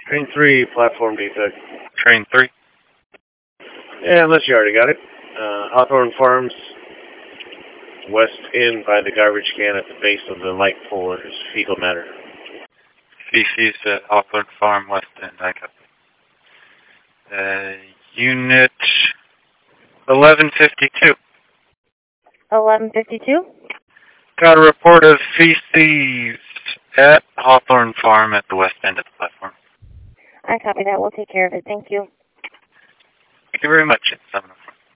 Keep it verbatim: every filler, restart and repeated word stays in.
Train three, platform defect. Train three. Yeah, unless you already got it. Uh, Hawthorne Farms, west end by the garbage can at the base of the light pole is fecal matter. Feces at Hawthorne Farm, West End. I got it. Uh, unit eleven fifty-two. eleven fifty-two? Got a report of feces at Hawthorne Farm at the west end of the platform. I copy that. We'll take care of it. Thank you. Thank you very much. It's seven oh five.